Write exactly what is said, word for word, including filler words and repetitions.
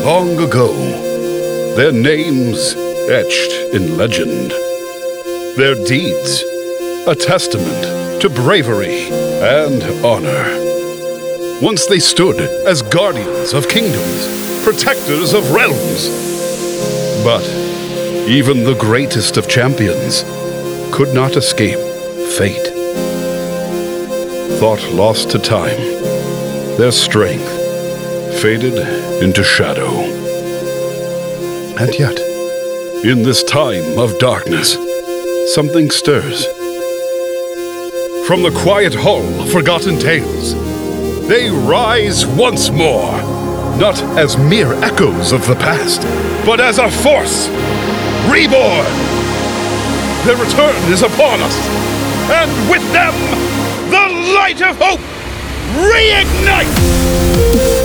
long ago, their names etched in legend, their deeds a testament to bravery and honor. Once they stood as guardians of kingdoms, protectors of realms. But even the greatest of champions could not escape fate. Thought lost to time, their strength faded into shadow. And yet, in this time of darkness, something stirs. From the quiet hall of forgotten tales, they rise once more, not as mere echoes of the past, but as a force reborn. Their return is upon us, and with them, the light of hope reignites!